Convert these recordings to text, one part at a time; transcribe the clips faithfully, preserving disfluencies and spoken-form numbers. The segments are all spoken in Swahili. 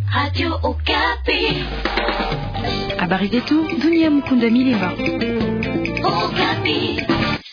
Radio Okapi. Habari zetu dunia. Mkunda Milima. Okapi.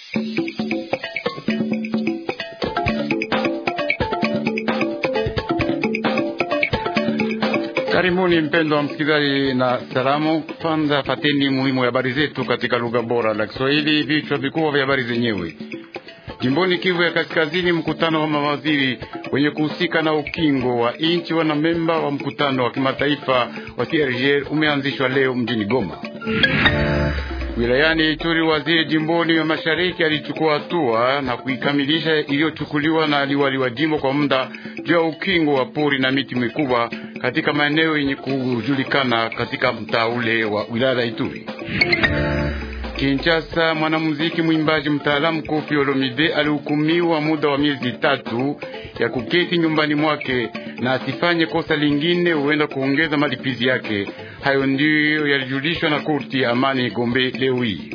Karibuni mpendo wa msikilizaji na salamu. Kwanza pateni muhimu ya habari zetu katika lugha bora la Kiswahili. Vichwa vikubwa vya habari zenyewe. Jimboni Kivu ya Kaskazini, mkutano wa mawaziri wenye kuhusika na ukingo wa inchi wana memba wa mkutano wa kimataifa wa C I R G L umeanzishwa leo mjini Goma. Wilayani Ituri, waziri jimboni wa mashariki alichukua hatua na kuikamilisha iliyochukuliwa na liwali wa jimbo kwa muda juu ya ukingo wa pori na miti mikubwa katika maeneo yenye kujulikana katika mtaa ule wa wilaya Ituri. Kinshasa, mwanamuziki mwimbaji mtaalamu Koffi Olomide alihukumiwa muda wa miezi tatu ya kuketi nyumbani mwake na asifanye kosa lingine huenda kuongeza malipizi yake. Hayo ndiyo yalijulishwa na korti ya amani Gombe leo hii.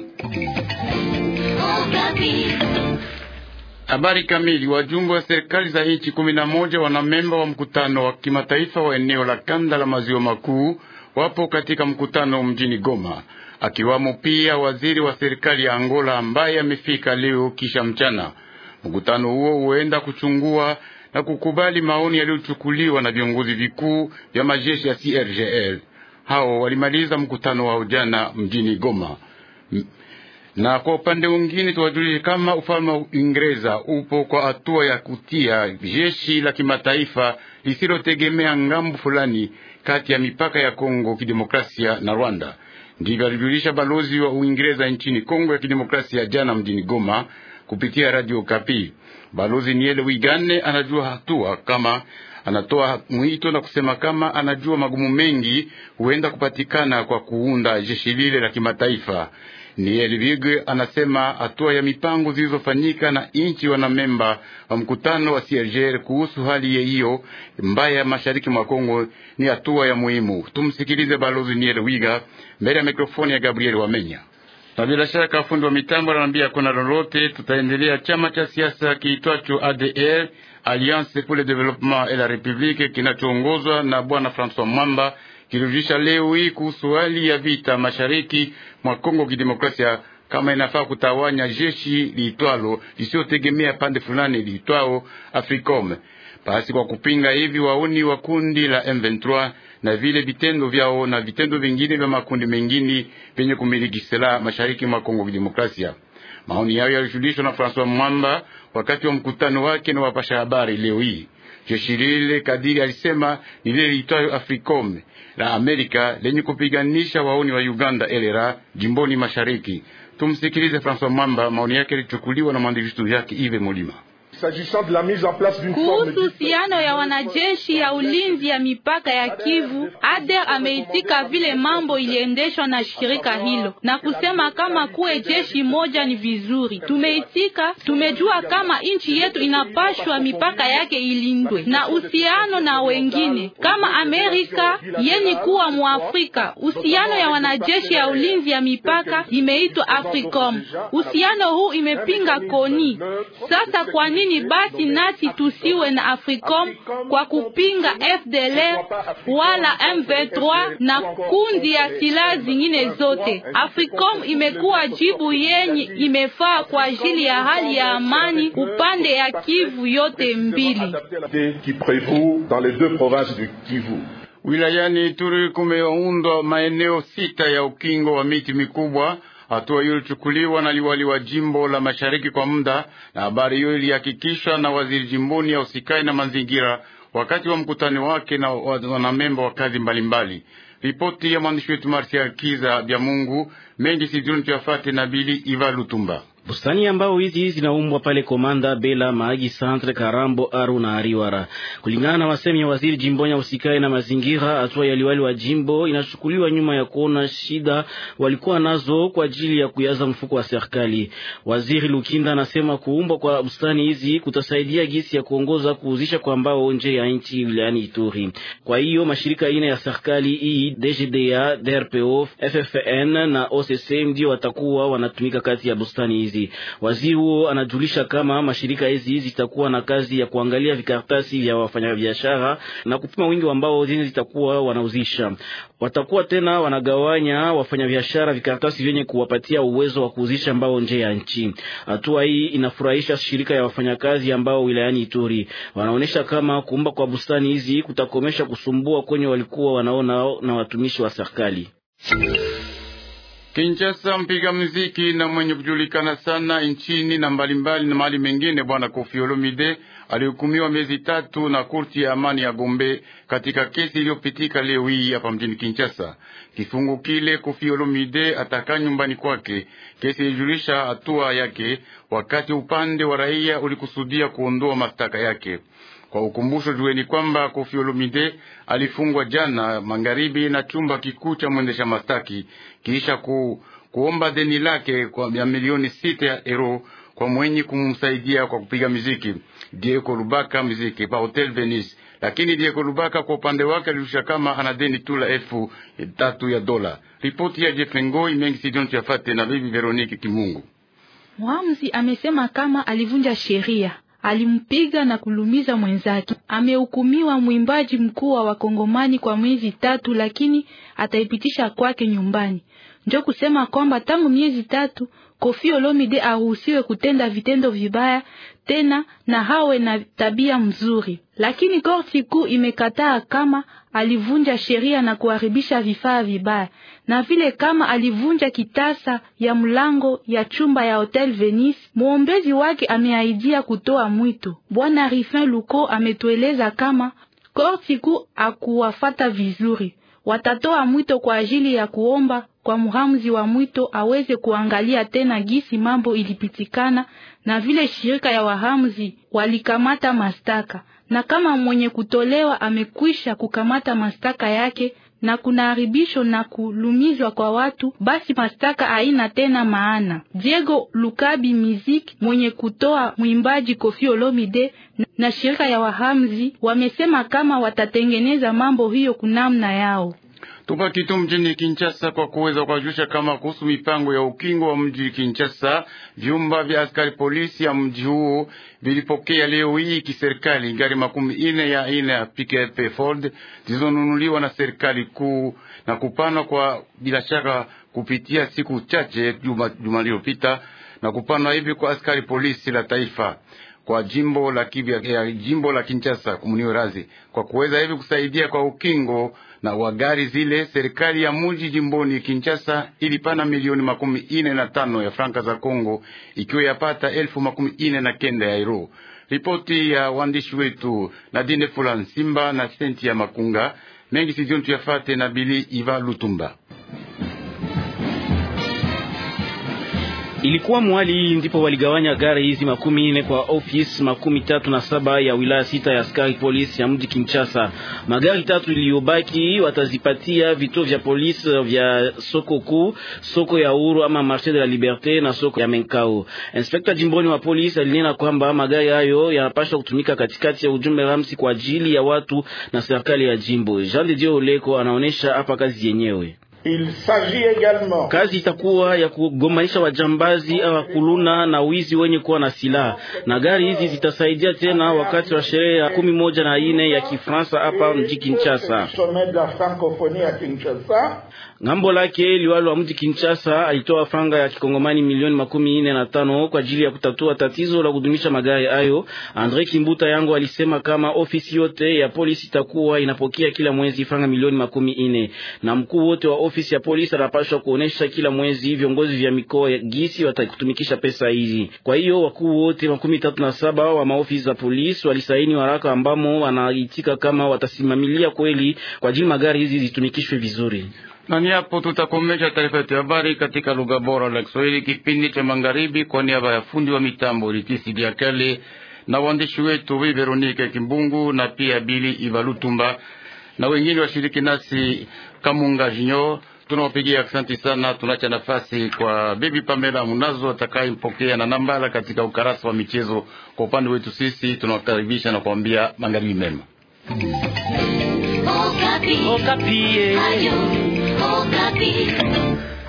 Habari kamili. Wajumbe wa serikali za nchi kumi na moja wanamemba wa mkutano wa kimataifa wa eneo la kanda la maziwa makuu wapo katika mkutano mjini Goma, akiwamo pia waziri wa serikali ya Angola ambaye amefika leo kisha mchana. Mkutano huo huenda kuchungua na kukubali maoni yaliyochukuliwa na viongozi vikuu vya majeshi ya C I R G L. Hao walimaliza mkutano wao jana mjini Goma. Na kwa upande mwingine tuwajulishe kama ufalme wa Uingereza upo kwa hatua ya kutia jeshi la kimataifa lisilotegemea ngambo fulani kati ya mipaka ya Kongo Kidemokrasia na Rwanda. Ndivyo alijulisha balozi wa Uingereza nchini Kongo ya Kidemokrasia jana mjini Goma kupitia Radio Okapi. Balozi Niele Wigane anajua hatua kama anatoa mwito na kusema kama anajua magumu mengi huenda kupatikana kwa kuunda jeshi lile la kimataifa. Niele Wigane anasema hatua ya mipango zilizofanyika na inchi wanamemba wa mkutano wa C I R G L kuhusu hali hiyo mbaya mashariki mwa Kongo ni hatua ya muhimu. Tumsikilize balozi Niele Wigane mbele ya mikrofoni ya Gabriel Wamenya. Na bila shaka fundi wa mitambo anambia kuna lolote. Tutaendelea. Chama cha siasa kiitwacho A D R, Alliance pour le Développement et la République, kinachoongozwa na bwana François Mwamba kilirudisha leo hii kuhusu hali ya vita mashariki mwa Kongo Kidemokrasia, kama inafaa kutawanya jeshi liitwalo lisiotegemea pande fulani liitwao Africom. Basi kwa kupinga hivi wauni wa kundi la M ishirini na tatu na vile vitendo vyao na vitendo vingine vya makundi mengine penye kumiliki silaha mashariki mwa Kongo Kidemokrasia. Maoni yao yalijulishwa na François Mwamba wakati wa mkutano wake na wapasha habari leo hii. Jeshi lile kadiri alisema ni lile liitwayo Africom la Amerika lenye kupiganisha wauni wa Uganda L R A jimboni mashariki. Tumsikilize François Mwamba, maoni yake yalichukuliwa na mwandishi yake Ive Molima. Kuhusu uhusiano ya wanajeshi ya ulinzi ya mipaka ya Kivu, A D R ameitika vile mambo iliendeshwa na shirika hilo na kusema kama kuwe jeshi moja ni vizuri. Tumeitika, tumejua kama inchi yetu inapashwa mipaka yake ilindwe na uhusiano na wengine kama Amerika yeni kuwa muafrika. Uhusiano ya wanajeshi ya ulinzi ya mipaka imeitwa Africom. Uhusiano huu imepinga koni. Sasa kwa nini basi nasi tusiwe na Africom kwa kupinga F D L R wala M ishirini na tatu na kundi ya silaha zingine zote? Africom imekuwa jibu yenye imefaa kwa ajili ya hali ya amani upande ya Kivu yote mbili. Wilayani Ituri kumeundwa maeneo sita ya ukingo wa miti mikubwa. Hatua hiyo ilichukuliwa na liwali wa jimbo la mashariki kwa muda, na habari hiyo ilihakikishwa na waziri jimboni ya usikai na mazingira wakati wa mkutano wake na wanamemba wa kazi mbalimbali. Ripoti ya mwandishi wetu Martial Kiza Bya Mungu mengi sijuni tuyafate na Bili Iva Lutumba. Bustani ambao hizi zinaumbwa pale Komanda, Bela, Maagi Centre, Karambo, Aru na Ariwara. Kulingana na wasemi ya waziri jimbonya usikai na mazingira, hatua ya liwali wa jimbo inachukuliwa nyuma ya kuona shida walikuwa nazo kwa ajili ya kuyaza mfuko wa serikali. Waziri Lukinda anasema kuumbwa kwa bustani hizi kutasaidia gisi ya kuongoza kuuzisha kwa mbao nje ya nchi wilayani Ituri. Kwa hiyo mashirika ine ya serikali hii D G D A, D R P O, F F N na O C C ndio watakuwa wanatumika kati ya bustani hizi. hizi. Waziri huo anajulisha kama mashirika hizi zitakuwa na kazi ya kuangalia vikaratasi vya wafanyabiashara na kupima wingi ambao zini zitakuwa wanauzisha. Watakuwa tena wanagawanya wafanyabiashara vikaratasi vyenye kuwapatia uwezo wa kuuzisha mbao nje ya nchi. Hatua hii inafurahisha shirika ya wafanyakazi ambao wilayani Ituri. Wanaonesha kama kuumba kwa bustani hizi kutakomesha kusumbua kwenye walikuwa wanaona na watumishi wa serikali. Kinshasa, mpiga muziki na mwenye kujulikana sana nchini na mbalimbali na mahali mengine, bwana Koffi Olomide alihukumiwa miezi tatu na kurti ya amani ya Gombe katika kesi iliyopitika leo hii hapa mjini Kinshasa. Kifungu kile Koffi Olomide atakaa nyumbani kwake. Kesi ilijulisha hatua yake wakati upande wa raia ulikusudia kuondoa mashtaka yake. Kwa ukumbusho, jueni kwamba Koffi Olomide alifungwa jana magharibi na chumba kikuu cha mwendesha mashtaki kisha ku, kuomba deni lake kwa ya milioni sita ya euro kwa mwenye kumsaidia kwa kupiga muziki Diego Lubaka muziki pa Hotel Venice. Lakini Diego Lubaka kwa upande wake alirusha kama ana deni tu la elfu tatu ya dola. Ripoti ya Jefengo imengi sidion tuyafate na bibi Veronique Kimungu. Mwamuzi amesema kama alivunja sheria, alimpiga na kulumiza mwenzake. Amehukumiwa mwimbaji mkuu wa Wakongomani kwa miezi tatu, lakini ataipitisha kwake nyumbani. Ndio kusema kwamba tangu miezi tatu Koffi Olomide aruhusiwe kutenda vitendo vibaya tena na hawe na tabia mzuri. Lakini korti kuu imekataa kama alivunja sheria na kuharibisha vifaa vibaya, na vile kama alivunja kitasa ya mlango ya chumba ya Hotel Venice. Muombezi wake ameaidia kutoa mwito. Bwana Rifin Luko ametueleza kama korti kuu akuwafata vizuri. Watatoa mwito kwa ajili ya kuomba kwa muhamuzi wa mwito aweze kuangalia tena gisi mambo ilipitikana na vile shirika ya wahamuzi walikamata mastaka, na kama mwenye kutolewa amekwisha kukamata mastaka yake na kuna haribisho na kulumizwa kwa watu, basi mastaka haina tena maana. Diego Lukabi Music mwenye kutoa mwimbaji Koffi Olomide na shirika ya wahamzi wamesema kama watatengeneza mambo hiyo kunamna yao. Tubaki tu mjini Kinshasa kwa kuweza kujulisha kama kuhusu mipango ya ukingo wa mji Kinshasa. Vyumba vya askari polisi ya mji huo vilipokea leo hii kiserikali gari makumi ine ya aina ya Pick-up Ford zilizonunuliwa na serikali kuu na kupanwa kwa bila shaka kupitia siku chache juma juma lililopita na kupanwa hivi kwa askari polisi la taifa kwa jimbo la Kivu ya jimbo la Kinshasa kumuniwe razi kwa kuweza hivi kusaidia kwa ukingo na wagari zile. Serikali ya mji jimboni Kinshasa ilipana milioni makumi ine na tano ya franka za Kongo, ikiwa yapata elfu makumi ine na kenda ya euro. Ripoti ya waandishi wetu Nadine Fulan Simba na Senti ya Makunga. Mengi sizion tuyafate na Bili Iva Lutumba. Ilikuwa mwali ndipo waligawanya gari hizi makumi ine kwa ofisi makumi tatu na saba ya wilaya sita ya askari polisi ya mji Kinshasa. Magari tatu iliyobaki watazipatia vituo vya polisi vya soko kuu, soko ya Uhuru ama Marché de la Liberté na soko ya Menkau. Inspector jimboni wa polisi alinena kwamba magari hayo yanapaswa kutumika katikati ya ujumbe ramsi kwa ajili ya watu na serikali ya jimbo. Jean de Dieu Oleko anaonesha hapa kazi yenyewe. Il s'agit également kazi itakuwa ya kugombanisha wajambazi au kuluna na wizi wenye kuwa na silaha, na gari hizi zitasaidia tena wakati wa sherehe ya kumi moja na ine ya Kifransa hapa mji Kinshasa. Ngambo lake liwalo wa mji Kinshasa alitoa franga ya kikongomani milioni makumi ine na tano kwa ajili ya kutatua tatizo la kudumisha magari hayo. Andre Kimbuta yangu alisema kama ofisi yote ya polisi itakuwa inapokea kila mwezi franga milioni makumi ine, na mkuu wote wa ofisi ya polisi anapaswa kuonesha kila mwezi viongozi vya mikoa ya gisi watakutumikisha pesa hizi. Kwa hiyo wakuu wote makumi tatu na saba wa maofisi za polisi walisaini waraka ambamo wanaitika kama watasimamilia kweli kwa ajili magari hizi zitumikishwe vizuri. Na ni hapo tutakomesha taarifa yetu ya habari katika lugha bora la Kiswahili kipindi cha magharibi, kwa niaba ya fundi wa mitambo Litisi Diakale na waandishi wetu Wi Veronica Kimbungu na pia Bili Ivalutumba na wengine washiriki nasi Kamunga Jinyo, tunawapigia asante sana. Tunacha nafasi kwa Bibi Pamela Munazo atakayempokea na nambala katika ukarasa wa michezo. Kwa upande wetu sisi tunawakaribisha na kuambia magharibi mema. Okapi. Okapi. Ayo. Okapi.